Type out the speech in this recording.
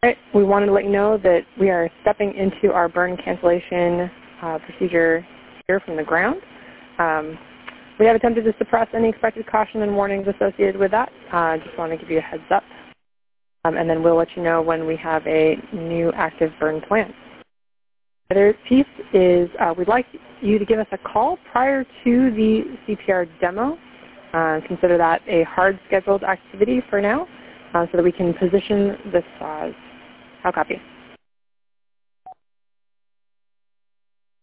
Right. We wanted to let you know that we are stepping into our burn cancellation procedure here from the ground. We have attempted to suppress any expected caution and warnings associated with that. Just want to give you a heads up. And then we'll let you know when we have a new active burn plan. The other piece is we'd like you to give us a call prior to the CPR demo. Consider that a hard scheduled activity for now so that we can position the saws. How copy?